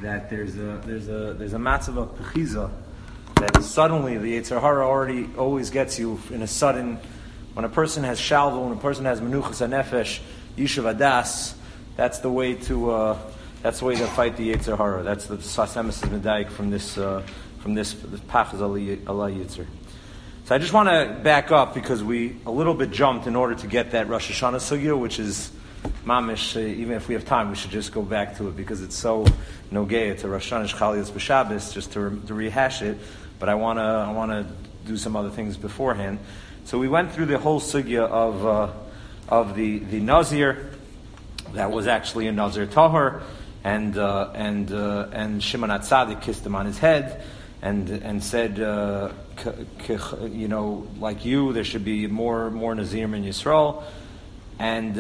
that there's a matzav of pechiza that suddenly the Yetzer Hara always gets you in a sudden. When a person has shalva, when a person has menuchas hanefesh, yishuv adas, that's the way to fight the Yetzer Hara. That's the Sfas Emes Medaik from this pachas ala Yitzer. So I just want to back up because we a little bit jumped in order to get that Rosh Hashanah sugya, which is mamish. Even if we have time, we should just go back to it because it's so nogea to Rosh Hashanah Chalias b'Shabbos, just to rehash it. But I want to do some other things beforehand. So we went through the whole sugya of the Nazir that was actually a Nazir Tahor, and Shimon HaTzadik kissed him on his head and said, like you, there should be more Nazirim in Yisrael, and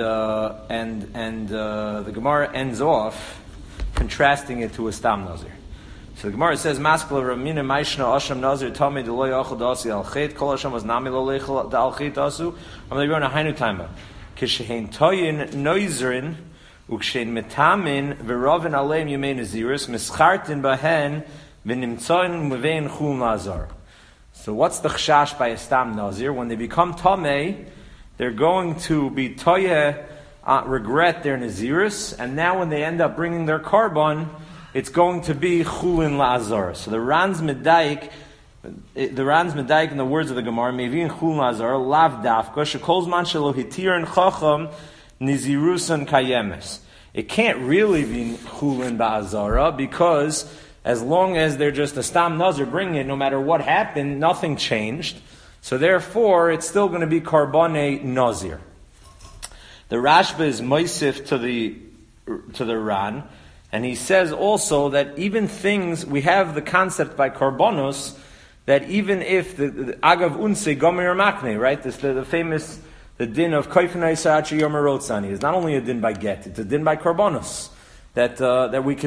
the Gemara ends off contrasting it to a Stam Nazir. So the Gemara says, "Maskala Ramina Maishna Asham Nazir Tami Deloy Achad Asi Al Chet Kol Asham was Nami Lo Lechel Al Chet Asu." I'm going to go on a Hainu Taima. Kishein Toyin Noizerin Ukshein Metamin Verovin Aleim Yemei Naziris Mischartin Bahen V'Nimtzoin Muvein Chul Nazar. So what's the chashash by a Stam Nazir? When they become Tamei, they're going to be Toyeh, regret their Naziris, and now when they end up bringing their Karban, it's going to be Chulin La'azar. So the Ran's Medaik in the words of the Gemara, Mevin Chulin La'azar, Lav Dafka, Shekol Zman Shelo Hitirin Chacham Nizirusan Kayemes. It can't really be Chulin Ba'azara because as long as they're just a Stam Nazir bringing it, no matter what happened, nothing changed. So therefore, it's still going to be Karbane Nazir. The Rashba is Moisif to the Ran. And he says also that even things, we have the concept by Karbonos, that even if the Agav Unse Gomer Makne, right? The famous, the din of Koifenai Sa'achi Yomer Rotzani is not only a din by get, it's a din by Karbonos. That we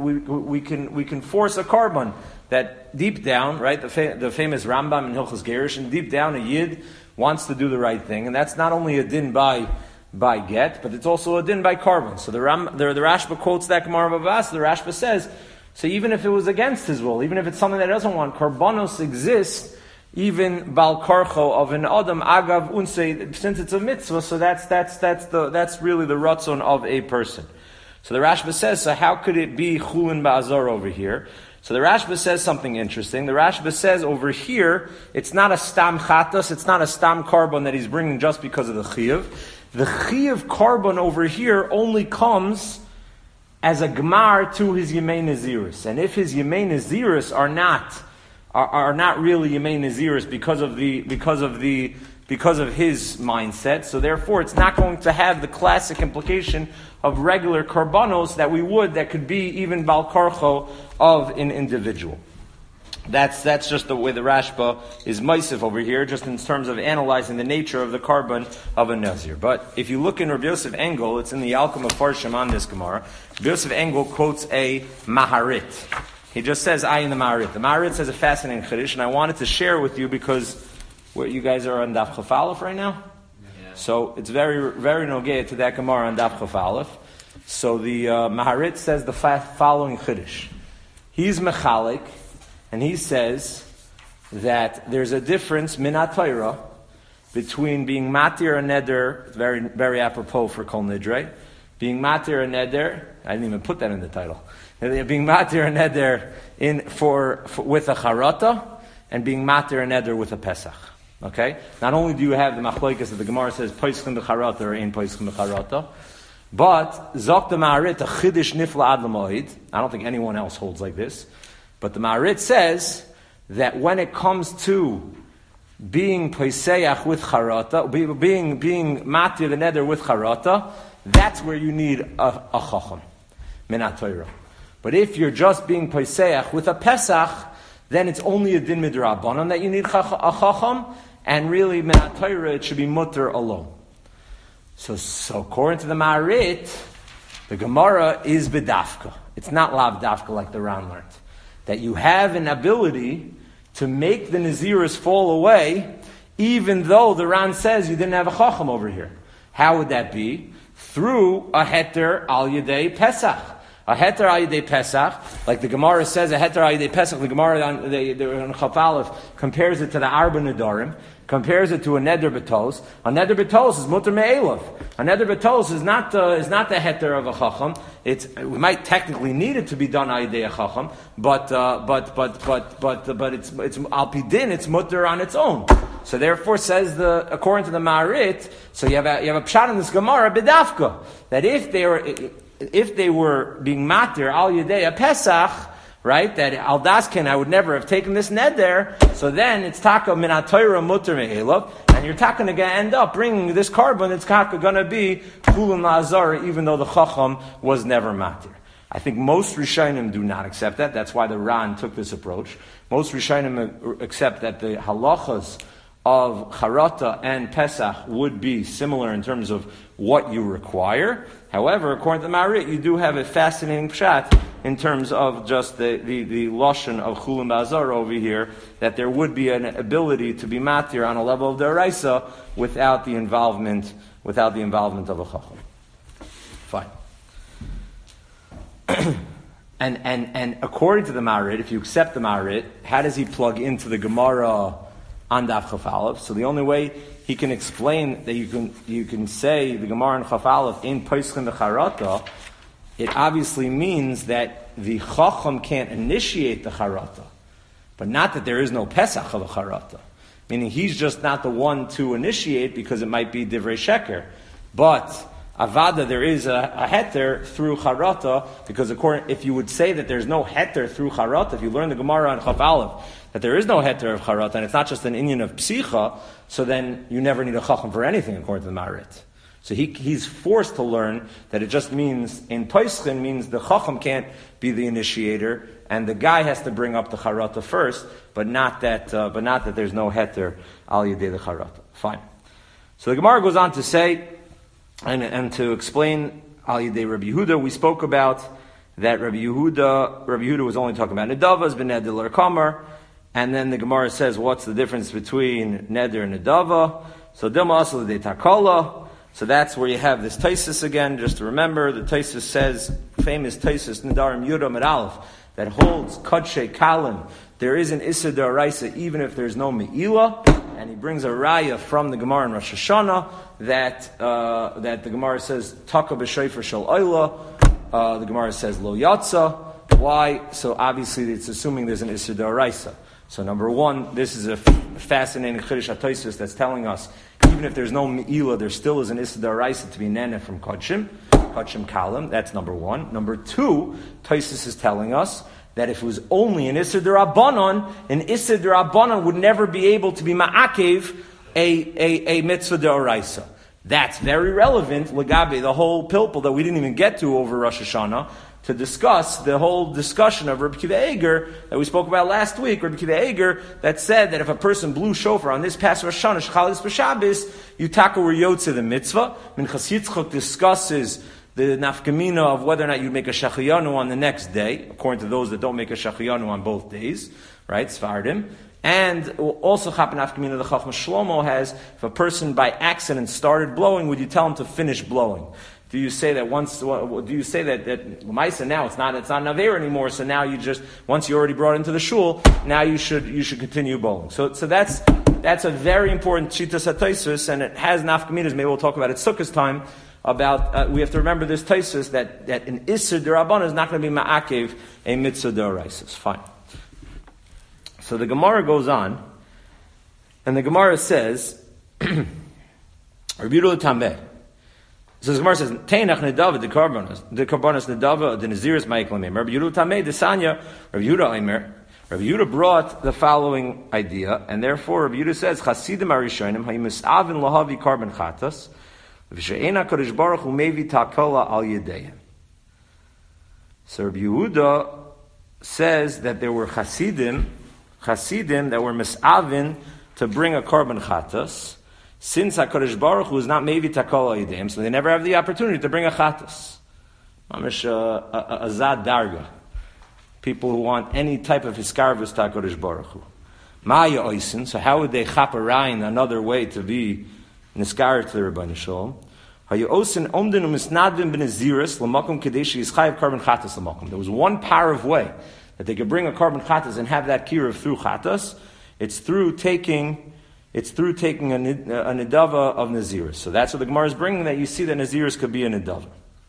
can force a Karban. That deep down, right? The famous Rambam in Hilchos Gerish, and deep down a Yid wants to do the right thing. And that's not only a din by get, but it's also a din by Karban. So the Rashba quotes that Gemara Bavas. The Rashba says, so even if it was against his will, even if it's something that he doesn't want, Karbanos exists, even Bal Karcho of an Adam Agav Unse, since it's a mitzvah, so that's really the ratzon of a person. So the Rashba says, so how could it be Chulin Ba'azar over here? So the Rashba says something interesting. The Rashba says over here, it's not a Stam Chatas, it's not a Stam Karban that he's bringing just because of the Chiyuv. The Chiyuv Karban over here only comes as a Gemar to his Yemei Naziris. And if his Yemei Naziris are not really Yemei Naziris because of his mindset, so therefore it's not going to have the classic implication of regular Karbanos that could be even Bal Karcho of an individual. That's just the way the Rashba is Maisif over here, just in terms of analyzing the nature of the Karban of a Nazir. But if you look in Rabbi Yosef Engel, it's in the Alchem of Farshim on this Gemara, Rabbi Yosef Engel quotes a Maharit. He just says, I in the Maharit. The Maharit says a fascinating Chiddush, and I wanted to share with you because you guys are on Daf Chaf Aleph right now? Yeah. So it's very, very nogea to that Gemara on Daf Chaf Aleph. So the Maharit says the following Chiddush. He's Mechalik, and he says that there's a difference, minat Torah, between being matir and neder, very, very apropos for Kol Nidre, being matir and neder, I didn't even put that in the title, being matir and neder with a charata, and being matir and neder with a pesach. Okay? Not only do you have the machloikas that the Gemara says, poischim b'charata or ein poischim b'charata, but zok the Ma'arit a chiddush nifla ad l'moed. I don't think anyone else holds like this. But the Ma'arit says that when it comes to being poiseach with charata, being matir the neder with charata, that's where you need a chacham, minat Torah. But if you're just being poiseach with a pesach, then it's only a din midrabanan that you need a chacham, and really minat Torah it should be mutter alone. So according to the Ma'arit, the Gemara is bedafka. It's not lav dafka like the Ran learned. That you have an ability to make the Naziris fall away, even though the Ran says you didn't have a Chacham over here. How would that be? Through a Heter al Yedei Pesach. A heter al yedei Pesach, like the Gemara says, a heter al yedei Pesach, the Gemara on Chaf Aleph compares it to the Arba Nedarim, compares it to a neder betos. A neder betos is mutter me'elav. A neder betos is not the heter of a chacham. We might technically need it to be done al yedei a chacham, but it's al pi din, it's mutter on its own. So therefore, according to the Ma'arit, so you have a pshat in this Gemara b'dafka that if they were being matir al yedei a Pesach, right, that al dasken I would never have taken this neder, so then it's taka min ha'torah mutter me'elav, and you're taka going to end up bringing this carbon, it's taka going to be chulun la'azara, even though the chacham was never matir. I think most Rishonim do not accept that. That's why the Ran took this approach. Most Rishonim accept that the halachas of Charata and Pesach would be similar in terms of what you require. However, according to the Ma'arit, you do have a fascinating pshat in terms of just the lashon of Chulun Ba'azar over here, that there would be an ability to be matir on a level of D'Oraisa without the involvement of a Chacham. Fine. and according to the Ma'arit, if you accept the Ma'arit, how does he plug into the Gemara on Daf Chaf Aleph? So the only way he can explain that you can say the Gemara in Chaf Aleph in Peischin the Charata, it obviously means that the Chacham can't initiate the Charata, but not that there is no Pesach of a Charata. Meaning he's just not the one to initiate because it might be Divrei Sheker. But Avada, there is a heter through Charata, because if you would say that there's no heter through Charata, if you learn the Gemara on Chaf Aleph, that there is no heter of Charata, and it's not just an inyan of Psicha, so then you never need a Chacham for anything, according to the Ma'arit. So he's forced to learn that it just means, in Peischin, means the Chacham can't be the initiator, and the guy has to bring up the Charata first, but not that there's no heter al yedei the Charata. Fine. So the Gemara goes on to say, and to explain al yedei Rabbi Yehuda, we spoke about that Rabbi Yehuda was only talking about Nedavas, ben Neder l'Kamar, and then the Gemara says, what's the difference between Neder and Nedava? So Dilma Asal de Takala. So that's where you have this Taisus again. Just to remember, the Taisus says, famous Taisus Nedarim Yudah Med Aleph, that holds Kadshe Kalim. There is an Issa D'Oraisa even if there's no Me'ila, and he brings a raya from the Gemara in Rosh Hashanah that the Gemara says Taka b'Shayfer Shel Oila. The Gemara says Lo Yatsa. Why? So obviously it's assuming there's an Issa D'Oraisa. So number one, this is a fascinating Chiddush HaTosfos that's telling us even if there's no Me'ila, there still is an Issa D'Oraisa to be Nene from Kodshim Kalim. That's number one. Number two, Tosfos is telling us that if it was only an Issa D'Rabbanan, an Issa D'Rabbanan would never be able to be Ma'akev a Mitzvah D'Oraisa. That's very relevant, Lagabe, the whole pilpul that we didn't even get to over Rosh Hashanah, to discuss the whole discussion of Rabbi Kiva Eger that we spoke about last week. Rabbi Kiva Eger that said that if a person blew shofar on this past Rosh Hashanah, Shachalis b'Shabbos, Yutaka were Yotze the mitzvah. Minchas Yitzchok discusses the nafkamina of whether or not you'd make a shachiyanu on the next day, according to those that don't make a shachiyanu on both days, right? Sfardim. And also Chapan nafkamina the Chacham Shlomo has, if a person by accident started blowing, would you tell him to finish blowing? Do you say that that Maisa now it's not Naver anymore? So now once you already brought it into the shul, now you should continue bowling. So that's a very important Shitas HaTosfos, and it has nafkaminas. Maybe we'll talk about it Sukkah's time. About we have to remember this Tosfos that an Isser D'Rabbanan is not going to be Ma'akev a Mitzvah D'Oraisa. Fine. So the Gemara goes on, and the Gemara says, Rabbi Yehuda Tameh. So the Gemara says, Teinach Nedava the Karbonos Nedava the Naziris Ma'iklamim. Rabbi Yehuda Tameh the Sanya. Rabbi Yehuda Aimer. Rabbi Yehuda brought the following idea, and therefore Rabbi Yehuda says, Chasidim Arishonim Hayimisavin Lahavi Karban Chatas. So Rabbi Yehuda says that there were Chasidim that were misavin to bring a korban chatas, since HaKadosh Baruch Hu is not mevi takol al, so they never have the opportunity to bring a chatas. Mamish a zad darga. People who want any type of hiskarvus to HaKadosh Baruch Hu. Maya oisin, so how would they chap a rain another way to be niskar to the Rebbeinu Shalom? There was one power of way that they could bring a carbon chatas and have that kiruv through chatas. It's through taking a nidava of Naziris. So that's what the Gemara is bringing, that you see that Naziris could be a nidava.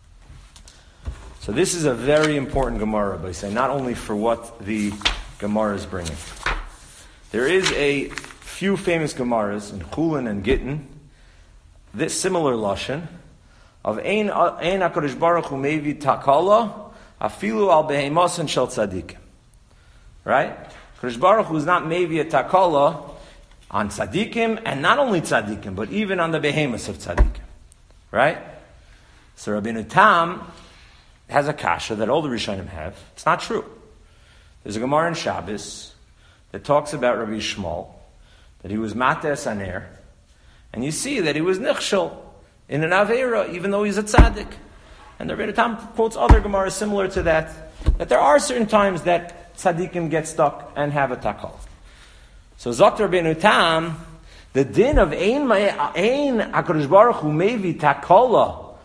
So this is a very important Gemara, by saying, not only for what the Gemara is bringing. There is a few famous Gemaras in Chulin and Gittin, this similar lashon of Ein HaKadosh Baruch Hu Mevi Takala Afilu Al Beheimasan Shel Tzadikim. Right? Kadosh Baruch Hu is not Mevi a Takala on Tzadikim, and not only Tzadikim, but even on the Behemoths of Tzadikim. Right? So Rabbeinu Tam has a kasha that all the Rishonim have. It's not true. There's a Gemara in Shabbos that talks about Rabbi Shmuel, that he was Mates Aner, and you see that he was Nichshel in an Aveira, even though he's a Tzadik. And the Rabbeinu Tam quotes other Gemaras similar to that there are certain times that Tzadikim get stuck and have a takal. So Zot Rabbeinu Tam, the din of Ein HaKadosh Baruch Hu Mevi Takala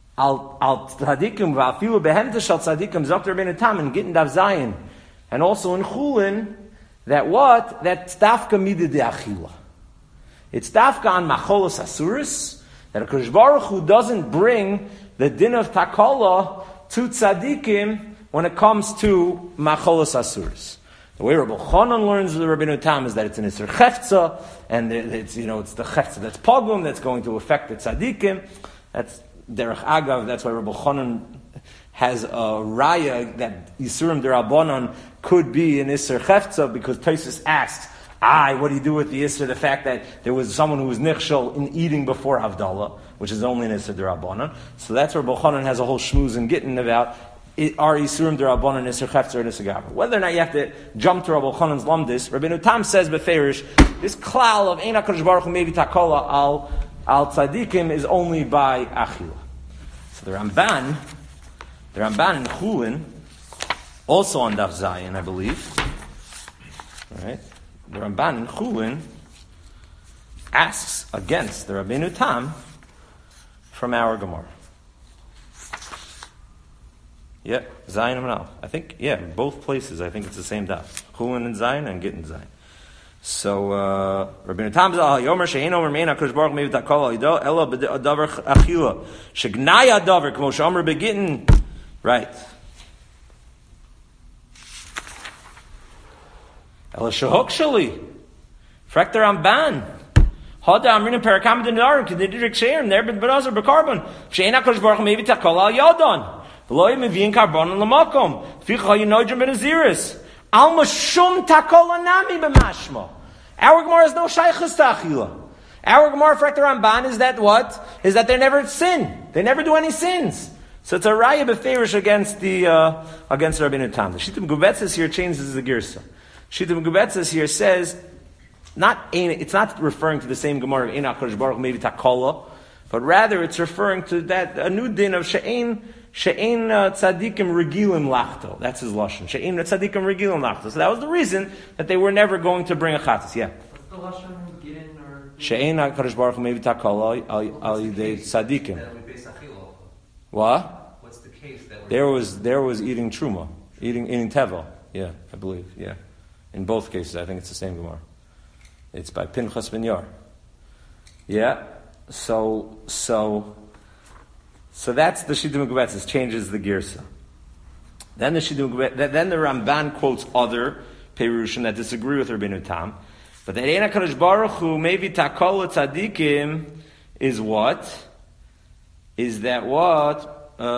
al Tzadikim v'afilu behemta shel Tzadikim, Zot Rabbeinu Tam in Gittin Dav Zayin, and also in Chulin, that what? That Tzafka Mida de Achila. It's Tzafka on Macholos Asuris, that HaKadosh Baruch Hu doesn't bring the din of Takala to Tzadikim when it comes to Macholos Asuris. The way Rabbi Chanan learns the Rabbeinu Tam is that it's an Isser Chefza, and it's the Chefza that's Pogum, that's going to affect the Tzadikim. That's Derech Agav, that's why Rabbi Chanan has a raya that Yisurim Derabanan could be an Isser Chefza, because Tosfos asks, what do you do with the Isser, the fact that there was someone who was Nichshel in eating before Havdalah, which is only an Isser Derabanan. So that's where Rabbi Chanan has a whole shmuz in Gittin about are Yisurim Derabanan Isser Chefza or Isser Gavra. Whether or not you have to jump to Rabbi Chanan's Lamdis, Rabbeinu Tam says beferish, this klal of Ein HaKadosh Baruch Hu Mevi Takala al Tzadikim is only by Achila. So the Ramban in Chulin, also on Daf Zayin, I believe, right? The Ramban in Chulin asks against the Rabbeinu Tam from our Gemara. Yeah, Zayin and Al. I think, both places, I think it's the same daf. Chulin and Zayin and Gittin Zayin. So, Rabbeinu Tam says, Yomer she'ein omer mein HaKadosh Baruch Hu Mevi Takala Ido, Ela b'davar achila, shegnai adavar, k'mo she'omer begittin. Right. Ela shehok sheli. Frek the Ramban. Hada amrina perakam d'narim, k'didirik she'erim, ner b'dazar b'karbon. She'ein HaKadosh Baruch Hu Mevi Takala al Yodon. V'lo mevi'in karbon l'makom. Ficha yinoidrim b'naziris. Alma shum takola nami b'mashma. Our Gemara is no shaychus to achila. Our Gemara for the Ramban is that what? Is that they never sin. They never do any sins. So it's a raya beferish against Rabbeinu Tam. The Shita Megubetzes here changes the girsa. Shita Megubetzes here says it's not referring to the same Gemara of Ein HaKadosh Baruch Hu Mevi Takala, but rather it's referring to that a new din of she'ein tzadikim regilim lachto. That's his lashon. She'ein tzadikim regilim lachto. So that was the reason that they were never going to bring a chatas. Yeah. What's the lashon Gittin or? She'ein HaKadosh Baruch Hu Mevi Takala al yidei tzadikim. What? What's the case that there was eating truma, eating tevel. Yeah, I believe. Yeah, in both cases, I think it's the same Gemara. It's by Pinchas ben Yair. Yeah. So that's the Shita Megubetzes, changes the girsa. Then the Ramban quotes other Perushim that disagree with Rabbeinu Tam, but the Ein HaKadosh Baruch Hu Mevi Takala Tzadikim is what? Is that what?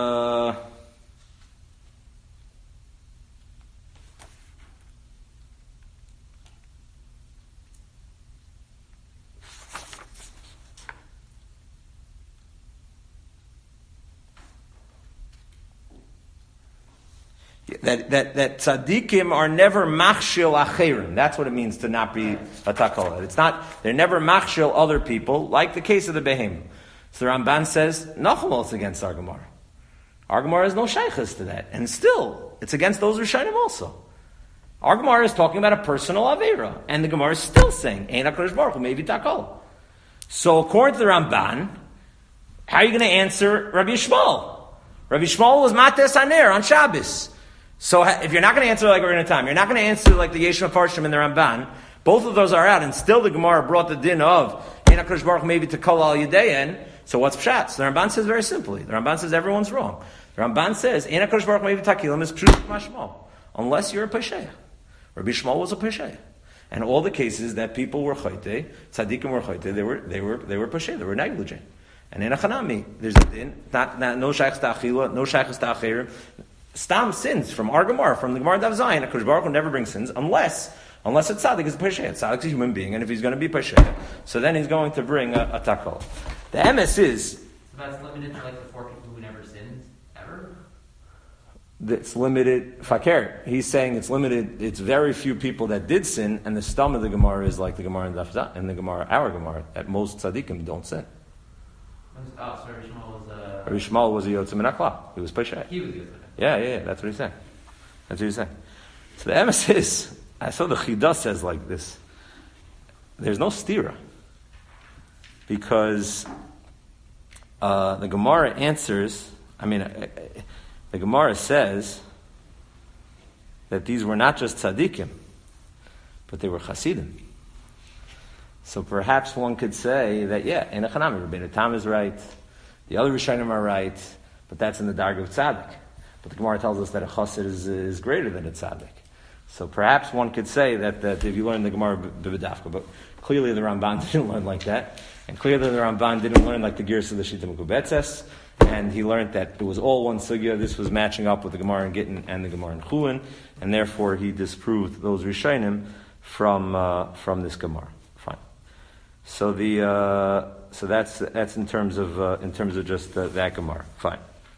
That tzaddikim are never machshil acherim. That's what it means to not be a takala. It's not, they're never machshil other people, like the case of the behem. So the Ramban says, Nachal is against our Gemara. Our Gemara has no shaychus to that. And still, it's against those Rishonim also. Our Gemara is talking about a personal Aveira. And the Gemara is still saying, Ein HaKadosh Baruch Hu Mevi Takala. So according to the Ramban, How are you going to answer Rabbi Yishmael? Rabbi Yishmael was Mates Haner on Shabbos. So if you're not going to answer like we're in a time, you're not going to answer like the Yeshua Parshim and the Ramban, both of those are out, and still the Gemara brought the din of Ein HaKadosh Baruch Hu maybe to Kol Al Yedein. So what's Pshat? So the Ramban says very simply. The Ramban says everyone's wrong. The Ramban says Ein HaKadosh Baruch Hu maybe Takilim is Pshat Mashmal, unless you're a Pesheya. Rabbi Yishmael was a Pesheya. And all the cases that people were chayte, tzaddikim were chayte, they were pashe, they were negligent. And in a chanami, there's a din, not no shaykhs ta'achila, no shaykhs ta'achir, stam sins from our Gemara, from the Gemara Dav Zayin. HaKadosh Baruch Hu never brings sins unless a tzaddik is a pashe. A tzaddik is a human being, and if he's going to be pashe, so then he's going to bring a takol. The emes is. So that's limited to like the 4 people who never sinned ever. It's limited. Fakir, he's saying it's limited. It's very few people that did sin, and the stum of the Gemara is like the Gemara in Dafza, and the Gemara, our Gemara, at most tzaddikim don't sin. Oh, so Rabbi Yishmael was a... Rabbi Yishmael was a Yotzei Min HaKlal. He was Peshay. He was Yotzei. Yeah, that's what he's saying. That's what he's saying. So the emes is, I saw the Chidah says like this. There's no stira. Because the Gemara answers, the Gemara says that these were not just tzaddikim, but they were chassidim. So perhaps one could say that, in a chanami, Rabbeinu Tam is right, the other Rishonim are right, but that's in the darg of tzaddik. But the Gemara tells us that a chassid is greater than a tzaddik. So perhaps one could say that if you learn the Gemara b'bedafka, but clearly the Ramban didn't learn like that, and clearly the Ramban didn't learn like the Girs of the Shita Mekubetzes, and he learned that it was all one sugya. This was matching up with the Gemara in Gittin and the Gemara in Chulin, and therefore he disproved those Rishonim from this Gemara. Fine. So that's in terms of just that Gemara. Fine.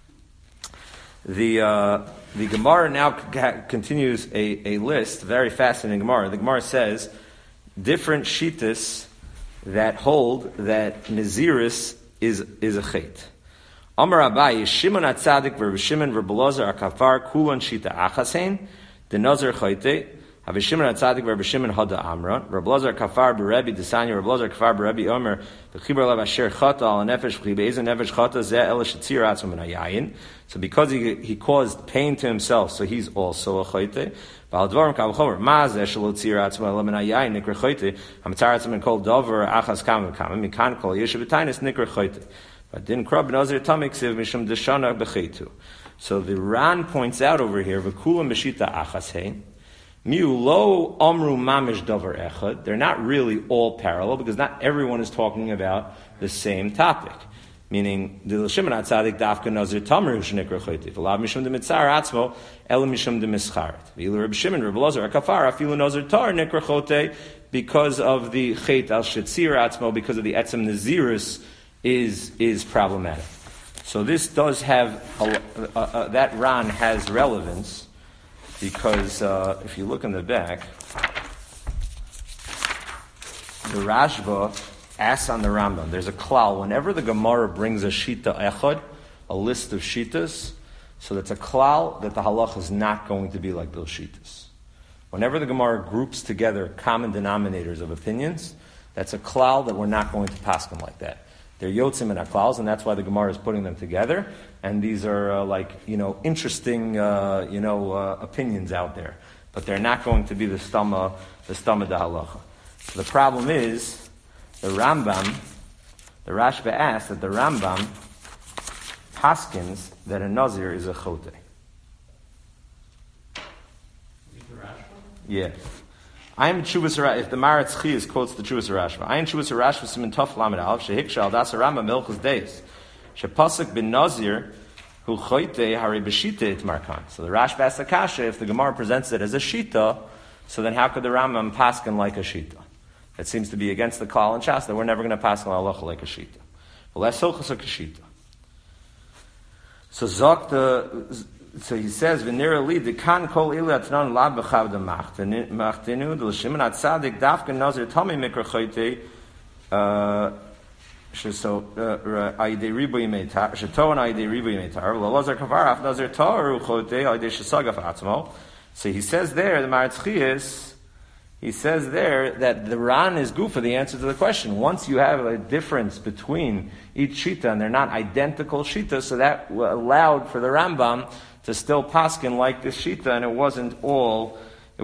The Gemara now continues a list, very fascinating Gemara. The Gemara says different shitas that hold that Naziris is a chait. Amar Abaye, Shimon HaTzadik v'Reb Shimon v'Reb Elazar HaKafar kulan shita achasein, the Nazir chayte, Have Shimon HaTzadik v'Reb Shimon Hada Amra, Reb Elazar Kafar b'Rebbe Desanya, Reb Elazar Kafar b'Rebbe Omer, v'chibar lav asher chata al nefesh v'chibeizah nefesh chata zeh el shetzir atzma min hayayin. So because he caused pain to himself, so he's also a chayte. V'al dvarim kav chomer, ma zeh shelo tzir atzma el min hayayin nikra chayte, hamitzar atzma min kol dover achas kam v'kam, mikan kol yeshiv v'tainis nikra chayte. But didn't krab nazir tamik siv mishum deshana b'chaytu. So the Ran points out over here, v'kula mishita achas hey, miu lo amru mamish davar echad. They're not really all parallel because not everyone is talking about the same topic. Meaning, the Shimon HaTzadik dafka nazir tamru shnikra chayte. V'lav mishum demitzar atzmo, el mishum demischaret. V'yilu Reb Shimon, Reb Elazar HaKafar, afilu nazir tar nikra chote, because of the chayt al shetzir atzmo, because of the etzem nazirus, is problematic. So this does have, that Ran has relevance, because if you look in the back, the Rashba asks on the Rambam, there's a klal, whenever the Gemara brings a shita echad, a list of shitas, so that's a klal that the halach is not going to be like those shitas. Whenever the Gemara groups together common denominators of opinions, that's a klal that we're not going to paskin like that. They're yotzim and aklaus, and that's why the Gemara is putting them together. And these are interesting, opinions out there. But they're not going to be the stama da halacha. So the problem is, the Rashba asks that the Rambam paskins that a nazir is a chote. Yeah. I am Chuvas Rashba. If the Maratz Chiz quotes the Chuvas Rashba, I am Chuvas Rashba Siman Tov Lamed Aleph Shehiksha Al Das Rambam Milchus Deis Shepasuk bin Nazir Hu Choyte Hari B'Shita It Markan. So the Rashba asks the kasha, if the Gemara presents it as a shita, so then how could the Rambam paskin like a shita? That seems to be against the Klal and Shas that we're never going to paskin halacha like a shita. Well, that's Hilchus a shita. So he says, "V'nira li dekan kol ilat non la b'chav de machtenu de l'shimon atzadik dafka nazir tami mikra chayte sheso ayidei ribuy meitar sheto and ayidei ribuy meitar v'lazar kavar af nazir taru chayte ayidei shesagaf atzmo." So he says there, the Maratz Chias, he says there that the Ran is Gufa, the answer to the question. Once you have a difference between each Shita and they're not identical Shita, so that allowed for the Rambam to still paskin like this Shita, and it wasn't all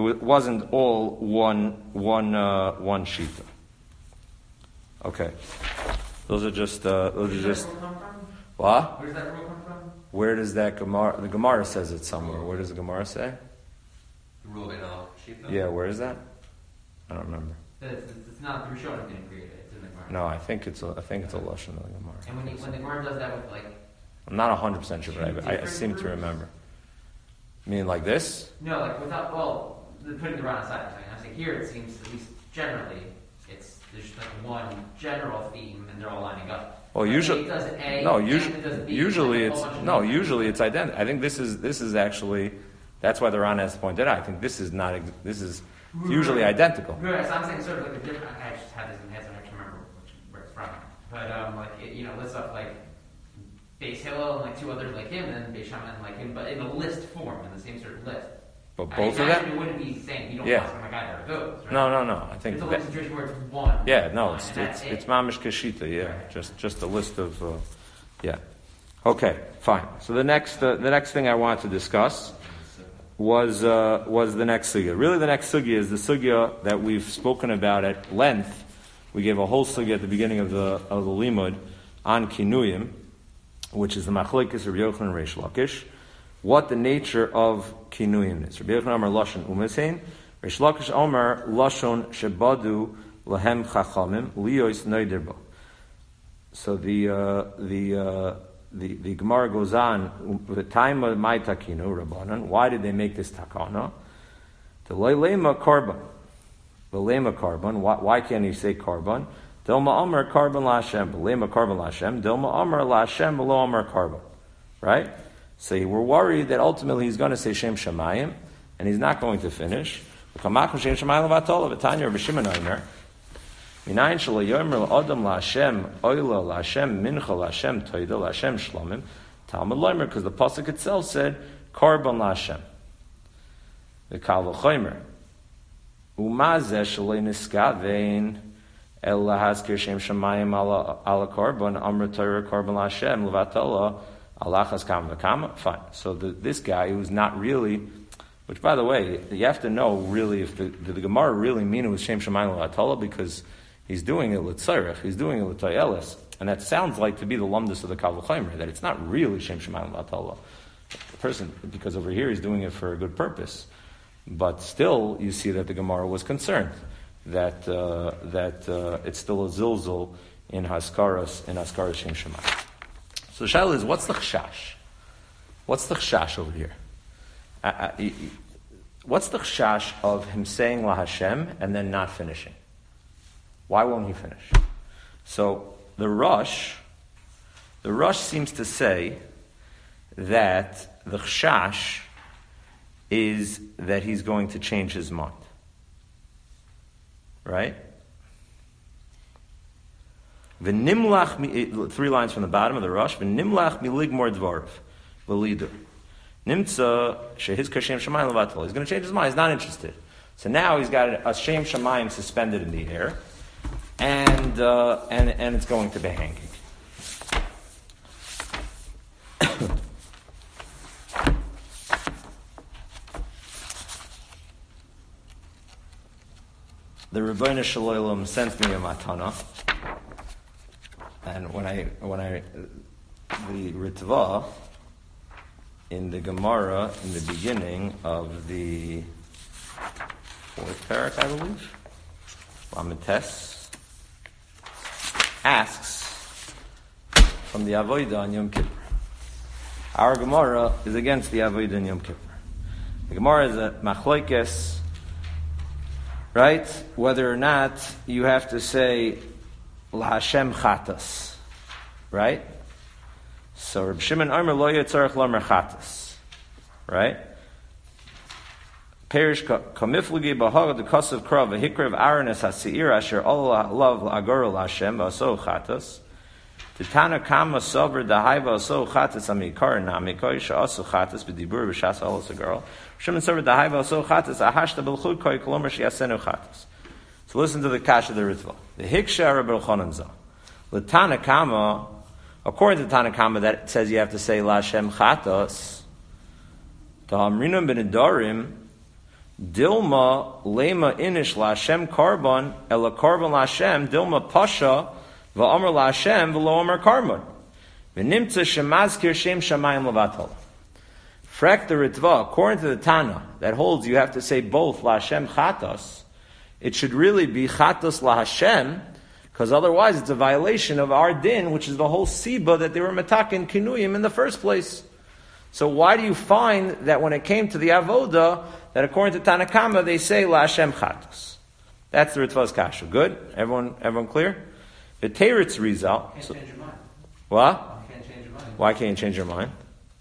one Shita. Okay, those are just Where does that rule come from? what? Where does that rule come from? Where does that Gemara? The Gemara says it somewhere. Where does the Gemara say? The rule in all Shita? Yeah, where is that? I don't remember. It's not the Rishonim didn't create it. It's in the Gemara. No, I think it's a lashon of the Gemara. And when the Gemara does that with like, I'm not 100% sure, but I seem to remember. You mean like this? no, like without putting the Ran aside. I'm saying here it seems at least generally there's just like one general theme and they're all lining up. Well, Like usually A does A, no. and it does B, Usually like a it's whole bunch of no. things. Usually it's identical. I think this is actually that's why the Ran has pointed out. I think this is not. This is usually identical. Right, so I'm saying sort of like a different. I just had this in my head, so I have to remember where it's from. But like it lists up like Beis Hillel and like two others like him, and then Beis Shammai and like him, but in a list form, in the same sort of list. But both of them them. it wouldn't be saying you don't Yeah. ask him like either of those. Right? No. I think It's a that, situation where it's one. yeah. No, line, it's and that's it. mamish kashita. Yeah, Right. just a list of. Yeah. Okay. Fine. So the next thing I wanted to discuss was the next sugya. Really, the next sugya is the sugya that we've spoken about at length. We gave a whole sugya at the beginning of the limud on kinuyim, which is the machlokes Rabbi Yochanan and Reish Lakish. What the nature of kinuyim is. Rabbi Yochanan Omer lashon umesein, Reish Lakish Omer lashon shebadu lahem chachamim liyos neiderbo. So the Gemara goes on, the time of my takinu, Rabbanan, why did they make this takana? The leilema korban. The lema korban, why can't he say korban? Dilma Amar korban la Hashem, lema korban la Hashem, Dilma Amar la Hashem, below Amar korban. Right? So we're worried that ultimately he's going to say Shem Shemayim, and he's not going to finish. Kamach Shem Shemayim levatol, v'tanya Rabbi Shimon Omer. Minayin shelo yomer la'adam la'Hashem oila la'Hashem mincha la'Hashem toida la'Hashem shlomim Talmud loimer, because the pasuk itself said korban la'Hashem. The kal v'chomer umazeh shelo niskavein el lahazkir Shem Shemayim ala korban amr Torah korban la'Hashem levatola alachas kam v'kama. Fine. So this guy who's not really. Which, by the way, you have to know really if did the Gemara really mean it was Shem Shemayim levatola, because he's doing it l'tzarech, he's doing it l'tayelis, and that sounds like to be the lumdus of the Kal V'chomer, that it's not really Shem Shemayim L'Atala. The person, because over here he's doing it for a good purpose, but still you see that the Gemara was concerned that it's still a zilzul in Haskaras Shem Shemayim. So the shaila is, what's the chashash? What's the chashash over here? What's the chashash of him saying La Hashem and then not finishing? Why won't he finish? So the Rosh seems to say that the chashash is that he's going to change his mind. Right? V'nimlach, 3 lines from the bottom of the Rosh. V'nimlach miligmor dvarv v'lidur. Nimtza shehiz kashem shamayim levatel. He's going to change his mind. He's not interested. So now he's got a shem shamayim suspended in the air, and it's going to be hanging. The Rebbeinu Shalom sent me a matana, and when I the Ritva in the Gemara in the beginning of the 4th parak, I believe, Lamites asks from the Avodah on Yom Kippur. Our Gemara is against the Avodah on Yom Kippur. The Gemara is a machlokes, right? Whether or not you have to say La Hashem Chatas, right? So Reb Shimon Omer lo yitzarech lomer Chatas, right? Perish kamiflugi b'hagad the kosav krav v'hikrav aranis hasiir asher olav la'agor Hashem v'aso Chatas The Tana Kama Sover the Haiva so Chatas Amikar Namikoi Shasu Chatas B'Dibur B'Shas Alos a girl. Shimon Sover the Haiva so Chatas Ahashta B'Chud Koi Kolomer Shiasenu Chatas. So listen to the Kasha the Ritva. The Hiksha Rabbi Elchanan Zah. The Tana Kama, according to Tana Kama, that says you have to say La Shem Chatas. The Amrinam Ben Adorim Dilma Lema Inish La Shem Karban Ela Karban La Shem Dilma Pasha. V'amar la'Hashem v'lo amar karmon. V'nimtza shemazkir shem shamayim levatal. Frek the Ritva, according to the Tana, that holds you have to say both la'Hashem chatos, it should really be chatos la'Hashem, because otherwise it's a violation of our din, which is the whole siba that they were metakin kinuyim in the first place. So why do you find that when it came to the avoda, that according to Tanakama, they say la'Hashem chatos? That's the Ritva's kasha. Good? Everyone clear? The Teretz Rizal. Can't change your mind. What? You can't change your mind. Why can't you change your mind?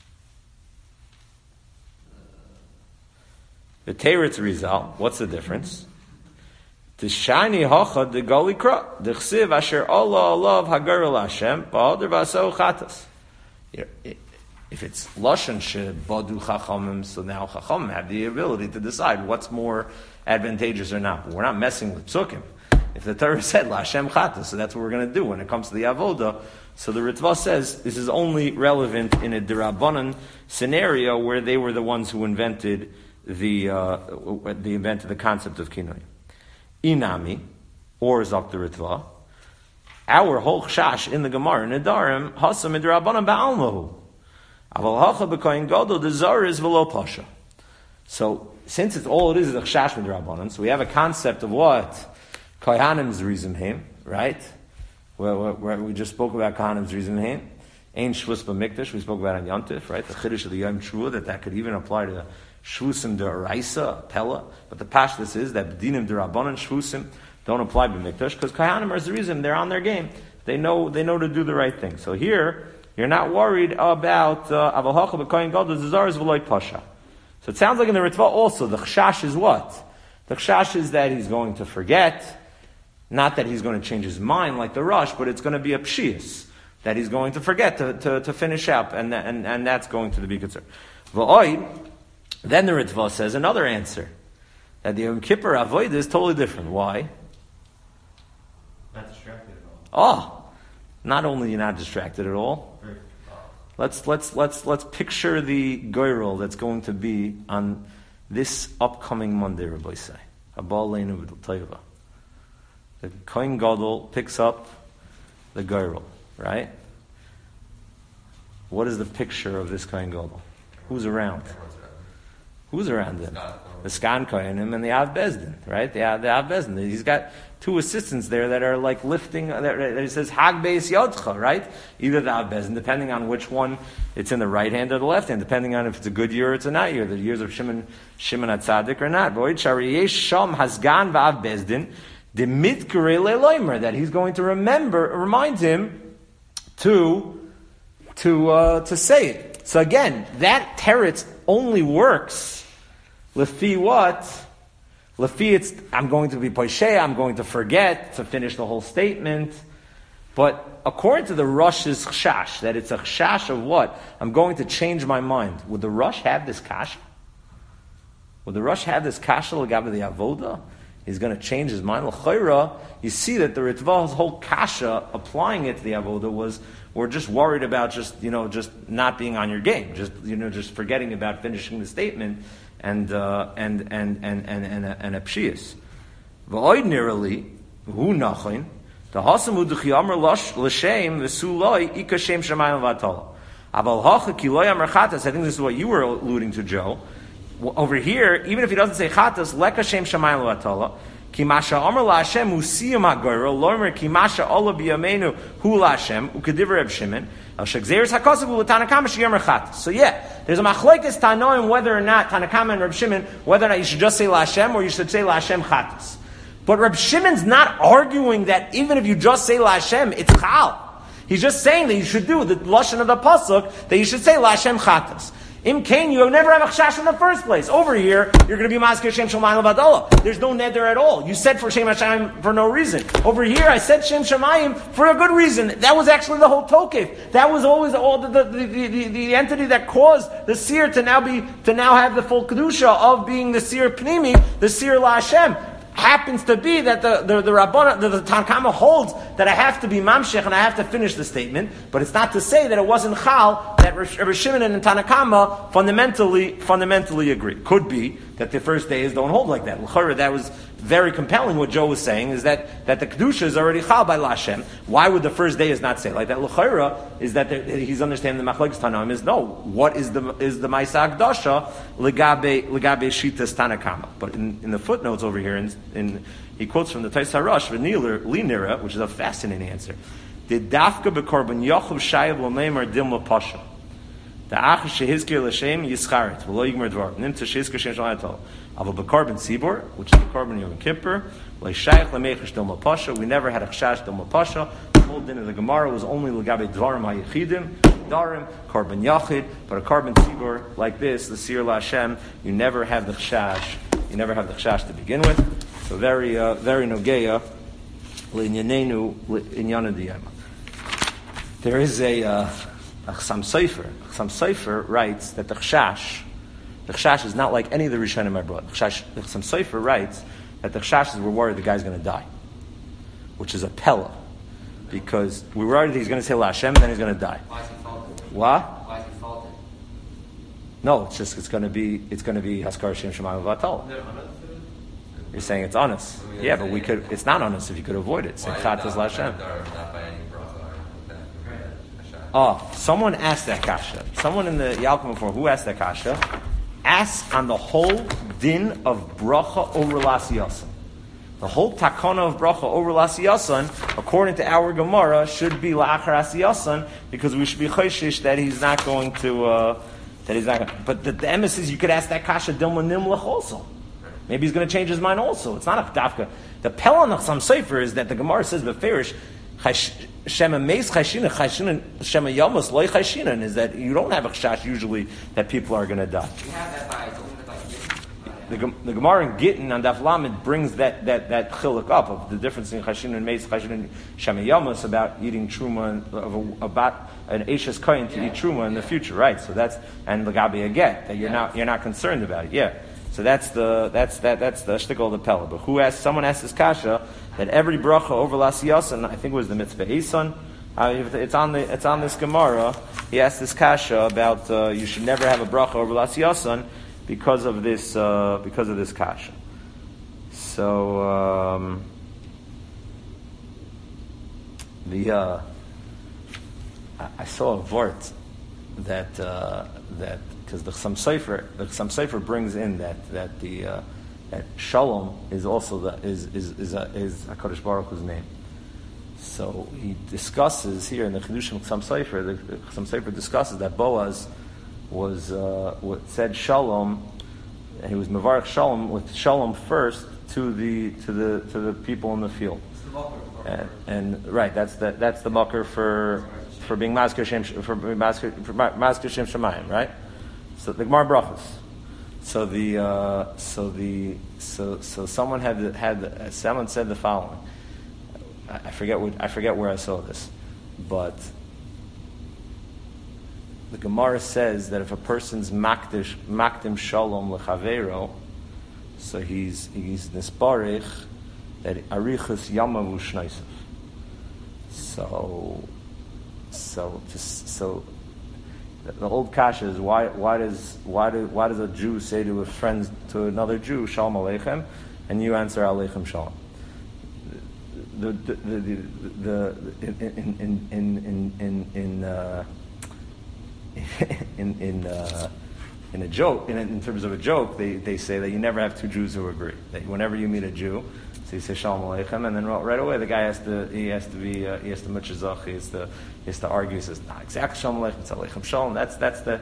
The Teretz Rizal. What's the difference? The Shani Hocha the Gali Kra. The Chsiv Asher Allah Allah Hagar Hashem Ba'adir Vaso Chatas. If it's Lashon Shebadu Chachamim, so now Chachamim have the ability to decide what's more advantageous or not. But we're not messing with Psukim. If the Torah said La Hashem Chatas, so that's what we're going to do when it comes to the Avoda. So the Ritva says this is only relevant in a Dirabanan scenario where they were the ones who invented the concept of Kinoi. Inami, or Zok the Ritva, our whole Chash in the Gemara in Nedarim Hasam Dirabanan Ba'almahu. Aval Hacha B'Koyin Gadol the Zar is V'lo Pasha. So since it's all it is a Chash Dirabanan, so we have a concept of what? Kohanim's Rizimheim, right? We just spoke about Kohanim's Rizimheim. Ein Shvus B'Mikdash, we spoke about on Yontif, right? The Chiddush of the Yom Trua, that could even apply to Shvusim D'Oraisa, Pella. But the Pashtus is that B'dinim D'Rabbanan, Shvusim, don't apply B'Mikdash, because Kohanim are Rizim, they're on their game. They know to do the right thing. So here, you're not worried about Aval Hacha B'Koyin Gadol, the Zar is V'loy Pasha. So it sounds like in the Ritva also, the Chshash is what? The Chshash is that he's going to forget. Not that he's going to change his mind like the Rush, but it's going to be a pshias that he's going to forget to finish up, and that's going to be concerned. Then the Ritva says another answer that the Yom Kippur Avodah is totally different. Why? Not distracted at all. Oh, not only you're not distracted at all. Let's picture the goyrel that's going to be on this upcoming Monday, Rabbi say. Abal Leinu B'Tayva. The Kohen Gadol picks up the Goyrel, right? What is the picture of this Kohen Gadol? Who's around? Who's around him? The Skan Kohenim and the Av Bezdin, right? The Av Bezdin. He's got two assistants there that are like lifting. It says Hag Beis Yodcha, right? Either the Av Bezdin, depending on which one it's in the right hand or the left hand, depending on if it's a good year or it's a not year, the years of Shimon HaTzadik or not. Void Shari Yesh Sham Hasgan V'Av Bezdin. The mitkere that he's going to remind him to say it. So again, that teretz only works lefi what? Lefi it's I'm going to be poisheh, I'm going to forget to finish the whole statement. But according to the Rush's chshash, that it's a chshash of what? I'm going to change my mind. Would the Rush have this kasha? Would the Rush have this kasha l'gabe the avoda? He's going to change his mind. L'chayra, you see that the Ritva's whole kasha, applying it to the avoda, was we're just worried about just not being on your game, just forgetting about finishing the statement and a pshias. V'ordinarily, who nachin the hasamu d'chiyamer l'shem v'suloi ika shem shamayim v'atala. Aval hacha ki lo yamer chatas. I think this is what you were alluding to, Joe. Over here, even if he doesn't say chatas, leka shem shamayim v'atala. Ki masha amar la'Hashem usiyam ha'goyro lomer ki masha ola b'yameinu hu la'Hashem ukediver Reb Shimon el shegzeres hakasav u'tanakama sheyamer chatas. So yeah, there's a machlekes tanoim whether or not Tanakama and Reb Shimon whether or not you should just say la'Hashem or you should say la'Hashem chatas. But Reb Shimon's not arguing that even if you just say la'Hashem, it's chal. He's just saying that you should do the lashon of the pasuk that you should say la'Hashem chatas. Im Kain, you never have a chashash in the first place. Over here, you're going to be maskir Shem Shemayim Levadallah. There's no neder at all. You said for Shem Hashem for no reason. Over here, I said Shem Shemayim for a good reason. That was actually the whole tokef. That was always all the entity that caused the seer to now have the full kedusha of being the seer pnimi, the seer la Hashem. Happens to be that the Rabbana, the Tanakama holds that I have to be mamshech and I have to finish the statement, but it's not to say that it wasn't chal that Rabbi Shimon and Tanakama fundamentally agree. Could be that the first days don't hold like that. L'chara, that was very compelling. What Joe was saying is that the kedusha is already chal by Lashem. Why would the first day is not say like that? L'chara is that he's understanding the machlekes Tanaim is no. What is the Ma'aseh Akdasha legabe shitas Tanakama? But in the footnotes over here, he quotes from the Tais Harash v'nira, which is a fascinating answer. Did dafka bekorban Yachav Shayav l'neimar dim l'pasha. The ach shehizkir l'shem yischaret v'lo yigmer dvar nimtza shehizkir shem shalayatol. Ava bekorban tzibor, which is the korban Yom Kippur, leishayich l'meichash dim l'pasha. We never had a chash dim l'pasha. The whole din of the Gemara was only l'gabe dvarim hayichidim, darim, korban yachid, but a korban tzibor like this, the seer l'Hashem, you never have the chash. You never have the chash to begin with. So very nogeya l'inyanenu inyana diyama. There is a Chasam Sofer. Chasam Sofer writes that the chash is not like any of the Rishonim I brought. The Chasam Sofer writes that the chashas were worried the guy's going to die, which is a pella, because we were worried that he's going to say La Hashem and then he's going to die. Why is he faulted? What? Why is he faulted? No, it's going to be Haskar Shem Shemayim Vatal. You're saying it's honest. Yeah, but it's not honest if you could avoid it. Simchat is La Hashem. Oh, someone asked that kasha. Someone in the Yalkum before, who asked that kasha? Ask on the whole din of bracha over lasiyasan. The whole takana of bracha over lasiyasan, according to our Gemara, should be la'achar asiyasan, because we should be chayshish that he's not going to. But the emes is you could ask that kasha dilma nimlach also. Maybe he's going to change his mind also. It's not a dafka. The pella of some sefer is that the Gemara says beferish shema meis chayshina shema yamos loy chayshina is that you don't have a chash usually that people are going to die. You have that by The Gemara in Gittin on Daf Lamed brings that chiluk up of the difference in chayshina and meis chayshina and shema yamos about eating truma about an Eishes Kohen to eat truma in the future, right? So that's and lagabi a get that you're not concerned about it, yeah. So that's the shtickle of the pella. But someone asked this kasha that every bracha over lasiyasan, I think it was the mitzvah eson. It's on this Gemara. He asked this kasha about you should never have a bracha over lasiyasan because of this kasha. So I saw a vort that because the Chasam Sofer brings in that Shalom is also is HaKadosh Baruch Hu's name. So he discusses here in the Chidushim Chasam Sofer. The Chasam Sofer discusses that Boaz said Shalom, and he was mevarach Shalom with Shalom first to the people in the field. And right, that's the mucker for being Mazker Shem Shemayim, right? So the Gemara brachos. So someone someone said the following. I forget where I saw this, but the Gemara says that if a person's makdim shalom lechavero, so he's nisparich that arichus yamavu shneisef. So the old kasha is why does a Jew say to a friend to another Jew shalom aleichem, and you answer aleichem shalom? In a joke, in terms of a joke, they say that you never have two Jews who agree. That whenever you meet a Jew, so you say Shalom Aleichem, and then right away the guy has to muchazach, he has to argue. He says, "Not exactly Shalom Aleichem, it's Aleichem Shalom." That's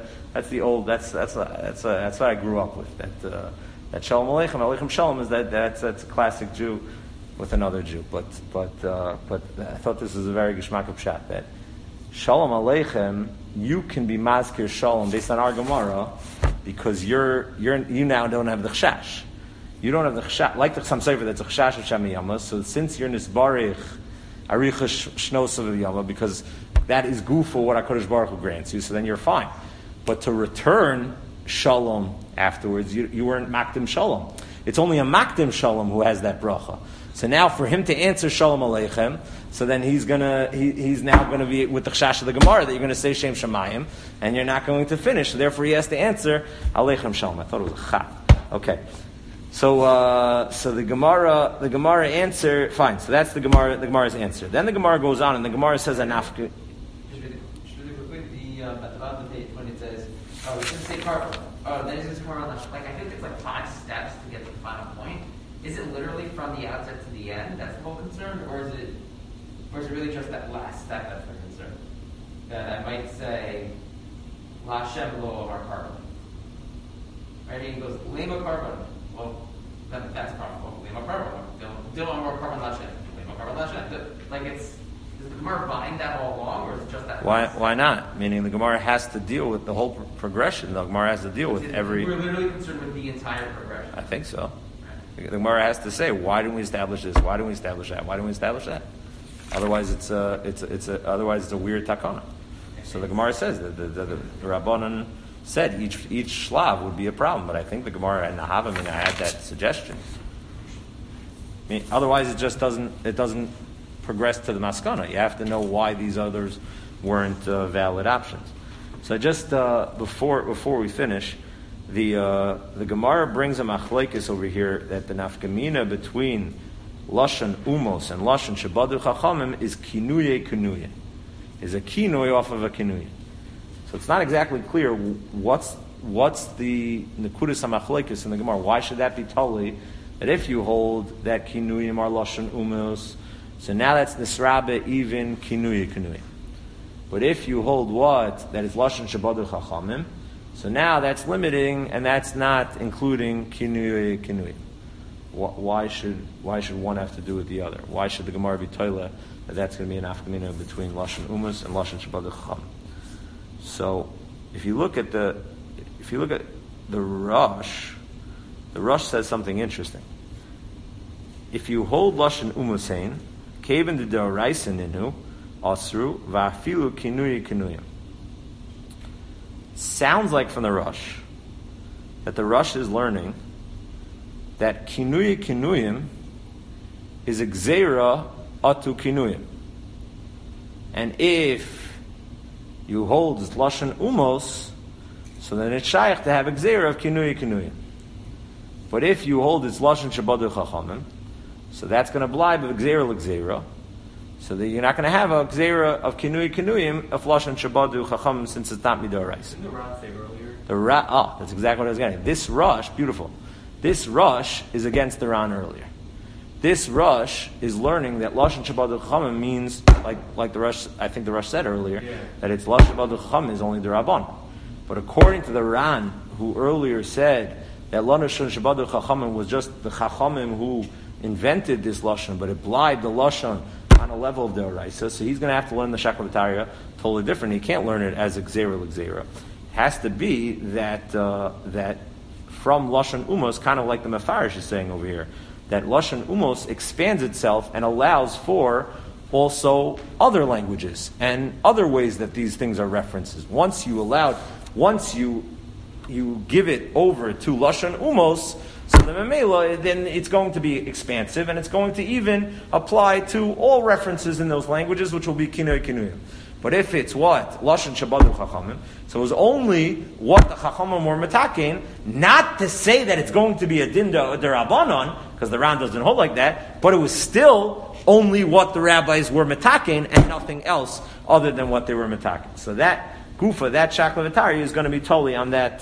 what I grew up with. That Shalom Aleichem Shalom is that's a classic Jew with another Jew. But I thought this was a very geshmak pshat that Shalom Aleichem you can be mazkir shalom based on our Gemara because you now don't have the chashash. You don't have the chashash, like the Chassam Sofer that's a chashash of Shamiyama. So since you're nisbarich aricha shnos of Yama, because that is for what HaKadosh Baruch Hu grants you, so then you're fine. But to return shalom afterwards, you weren't makdim shalom. It's only a makdim shalom who has that bracha. So now for him to answer shalom aleichem, so then he's now gonna be with the chashash of the Gemara that you're gonna say Shem Shemayim, and you're not going to finish. So therefore he has to answer aleichem shalom. I thought it was a chaf. Okay. So the Gemara answer, fine. So that's the Gemara's answer. Then the Gemara goes on, and the Gemara says anafka. Just really quickly, at the bottom of the page when it says, "Oh, it's going to say carbon." Oh, then it's carbon. Like I think it's like 5 steps to get to the final point. Is it literally from the outset to the end? That's the whole concern, or is it really just that last step that's the concern? That I might say, "La Shem lo of our carbon." Right? He goes, "Lema carbon." Well, that's probably Lema carbon. Don't more carbon la Shem. Lema carbon la Shem. Like is the Gemara buying that all along, or is it just that? Why not? Meaning the Gemara has to deal with the whole progression. The Gemara has to deal with every. We're literally concerned with the entire progression. I think so. The Gemara has to say, why didn't we establish this? Why didn't we establish that? Why didn't we establish that? Otherwise, it's a weird takana. So the Gemara says that the Rabbanan said each shlav would be a problem, but I think the Gemara and the Havamina had that suggestion. I mean, otherwise, it just doesn't progress to the maskana. You have to know why these others weren't valid options. So just before we finish. The Gemara brings a machlekes over here that the nafkamina between lashon umos and lashon shabadu chachamim is kinuye, is a kinuy off of a kinuy. So it's not exactly clear what's the nekudas hamachlekes in the Gemara. Why should that be totally that if you hold that kinuyim are lashon umos, so now that's nisrabe even kinuye. But if you hold that is lashon shabadu chachamim, so now that's limiting, and that's not including kinui. Why should one have to do with the other? Why should the Gemara be toila that that's going to be an afkamina between lashon umas and lashon shabbat chacham? So if you look at the Rosh says something interesting. If you hold lashon umasein, kaven de doraisa ninu asru va'afilu kinuyim. Sounds like from the Rosh that the Rosh is learning that kinuyim is a gzeira atu kinuyim, and if you hold lashon umos, so then it's shaykh to have a gzeira of kinuyim. But if you hold it's lashon shabadu chachamim, so that's going to blind of gzeira l'gzeira. So that you're not going to have a gzeira of kinuyim of lashon shabadu chacham since it's not midorais. Didn't the Ran say earlier? That's exactly what I was getting. This Rosh, beautiful. This Rosh is against the Ran earlier. This Rosh is learning that lashon shabadu chacham means like the Rosh. I think the Rosh said earlier that it's lashon shabadu chacham is only the Rabban. But according to the Ran, who earlier said that lashon shabadu chacham was just the chachamim who invented this lashon, but it blind the lashon on a level of the Oraisa, so he's going to have to learn the Shaklavataria totally different. He can't learn it as a Gzeira l'Gzeira. It has to be that from Lashon Umos, kind of like the Mefarish is saying over here, that Lashon Umos expands itself and allows for also other languages and other ways that these things are references. Once you give it over to Lashon Umos, so the Memela, then it's going to be expansive, and it's going to even apply to all references in those languages, which will be kinuyim. But if it's what? Lashon Shabadu Chachamim, so it was only what the Chachamim were metakin, not to say that it's going to be a dinda derabanan, because the Ran doesn't hold like that, but it was still only what the rabbis were metakin, and nothing else other than what they were metakin. So that gufa, that Shaklavatari, is going to be totally on that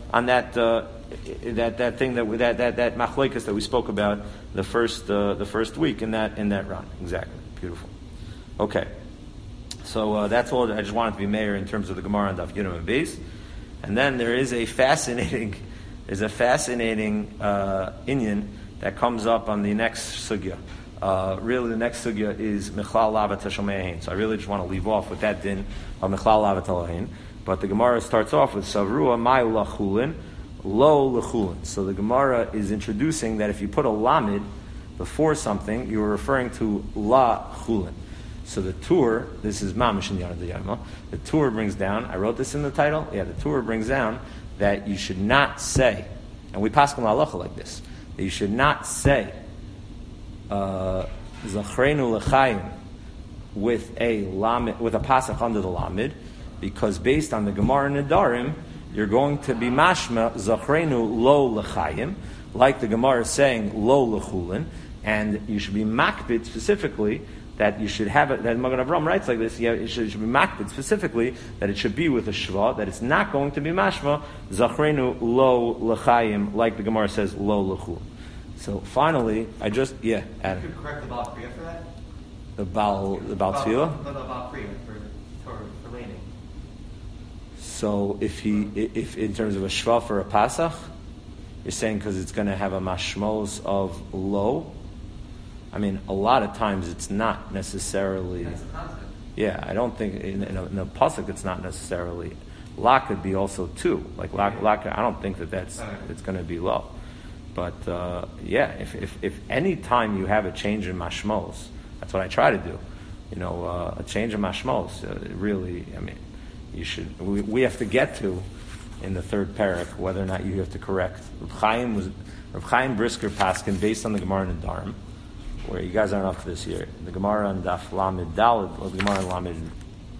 thing that machlekes that we spoke about the first week in that run. Exactly. Beautiful. Okay. So that's all. I just wanted to be mayor in terms of the Gemara and Daf Yudam and Beis. And then there is a fascinating inyan that comes up on the next sugya Really, the next sugya is Mechlal Lavat Hashomein. So I really just want to leave off with that din of Mechlal Lavat Hashomein. But the Gemara starts off with Savrua Mai Lachulin, Lo Lachulin. So the Gemara is introducing that if you put a Lamed before something, you are referring to La Chulin. So the Tur, this is Mamish in Yana Diyama, the Tur brings down, I wrote this in the title, the Tur brings down that you should not say, and we pass on halacha like this, that you should not say Zachrenu L'chaim with a pasach under the Lamed, because based on the Gemara Nedarim, you're going to be mashma Zachrenu Lo L'chaim, like the Gemara is saying Lo L'chulin, and you should be makbid specifically that you should have it, that Magen Avraham writes like this, it should be makbid specifically, that it should be with a shva, that it's not going to be mashma, zachrenu lo l'chaim, like the Gemara says, lo l'chul. So finally, Adam. You could correct the Baal Kriya for that? The Baal Tefillah? The Baal Kriya for laning. So if in terms of a shva for a pasach, you're saying because it's going to have a mashmos of lo. I mean, a lot of times it's not necessarily. That's a concept. Yeah, I don't think in a pasuk it's not necessarily. La could be also two. Like la, I don't think it's going to be low. But if any time you have a change in mashmos, that's what I try to do. A change in mashmos. Really, I mean, you should. We have to get to in the third parak whether or not you have to correct. Reb Chaim Brisker Paskin based on the Gemara in Nedarim, where you guys aren't up to this year. The Gemara on Daf Lamed Daled, or the Gemara on Lamed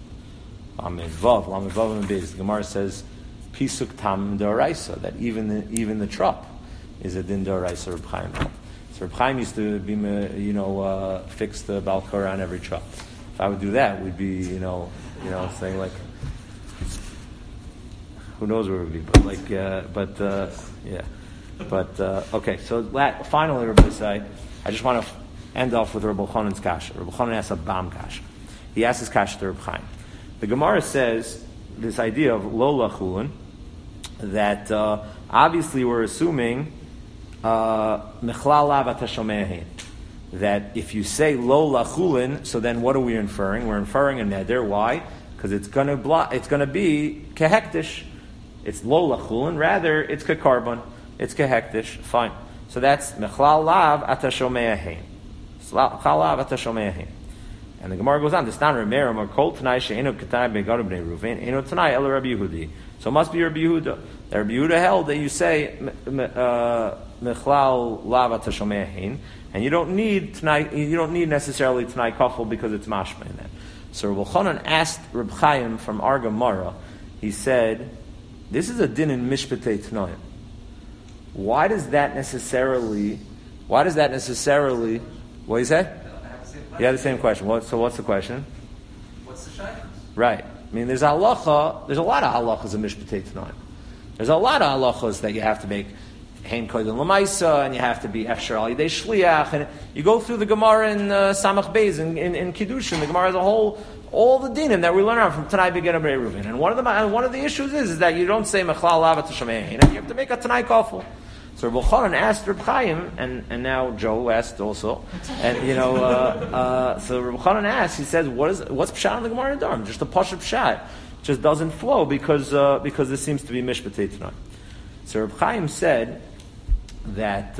Vav and Beis. The Gemara says Pisuk Tam D'Oraisa, that even the trop is a din D'Oraisa Reb Chaim. So Reb Chaim used to be fix the Baal Korah on every trop. If I would do that, we'd be saying like, who knows where it would be, okay. So finally, Rabbi Say, I just want to end off with Rabbi Chanan's kasha. Rabbi Chanan asks a bam kasha. He asks his kasha to Rabbi Chaim. The Gemara says this idea of lo lachulin, that obviously we're assuming mechlal lavat hashomein, that if you say lo lachulin, so then what are we inferring? We're inferring a neder. Why? Because it's going to be kehektish. It's lo lachulin, rather it's kekarbon. It's kehektish. Fine. So that's mechlal lav atashomeahin. Chalav atashomeahin. And the Gemara goes on. Destan Remeir Amar Kol Tanai She'enu Ketanai Begadu Bnei Ruvain Enu Tanai Ela Rabbi Yehudi. So it must be Rabbi Yehuda. That Rabbi Yehuda held that you say mechlal lav atashomeahin, and you don't need necessarily Tanai Kafel because it's mashma in that. So Rabbi Chanan asked Reb Chaim from our Gemara. He said, "This is a din in Mishpatei Tanoim. Why does that necessarily? What is that? Yeah, the same question. So what's the question? What's the shaykhs? Right. I mean, there's a lot of halachas in Mishpatei Tanoim. There's a lot of halachas that you have to make hein koydem l'maisa, and you have to be efshar al yidei shliach, and you go through the Gemara in Samach Beis in Kiddushin. The Gemara as a whole. All the dinim that we learn out from Tanai Begin Bnei Reuven, and one of the issues is that you don't say mechlal lavat hashomein, and you have to make a Tanai kafel. So Rabbi Chanan asked Reb Chaim, and now Joe asked also, and so Rabbi Chanan asked. He says, "What's pshat in the Gemara Nedarim? Just a pashup pshat, just doesn't flow because this seems to be mishpatei tonight." So Reb Chaim said that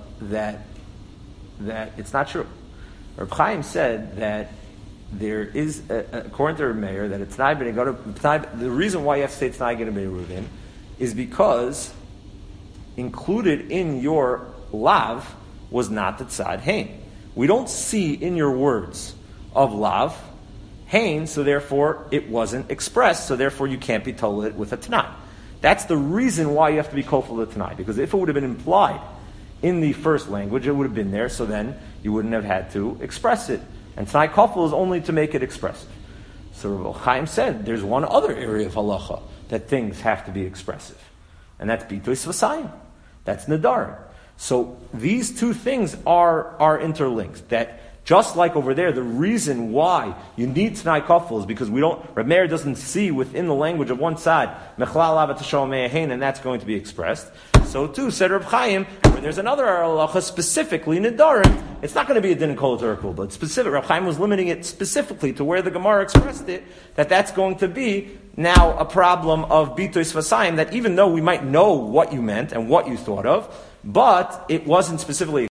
it's not true. Reb Chaim said that there is, according to Reb Meir, that it's not the reason why you have to say it's not going to be Reuven is because included in your lav was not the tzad hein. We don't see in your words of lav hein, so therefore it wasn't expressed, so therefore you can't be told it with a tanai. That's the reason why you have to be kofel the tanai, because if it would have been implied in the first language, it would have been there, so then you wouldn't have had to express it. And Tanai Kafel is only to make it expressive. So Rabbi Chaim said there's one other area of halacha that things have to be expressive, and that's bitois v'sayim. That's Nedarim. So these two things are interlinked. That just like over there, the reason why you need Tanai Kafel is because Reb Meir doesn't see within the language of one side mechlal lavat hashomeahin, and that's going to be expressed. So too said Reb Chaim, where there's another halacha specifically Nedarim, it's not going to be a din in kol Torah kul, but specific. Rav Chaim was limiting it specifically to where the Gemara expressed it, that's going to be now a problem of bitois vasayim, that even though we might know what you meant and what you thought of, but it wasn't specifically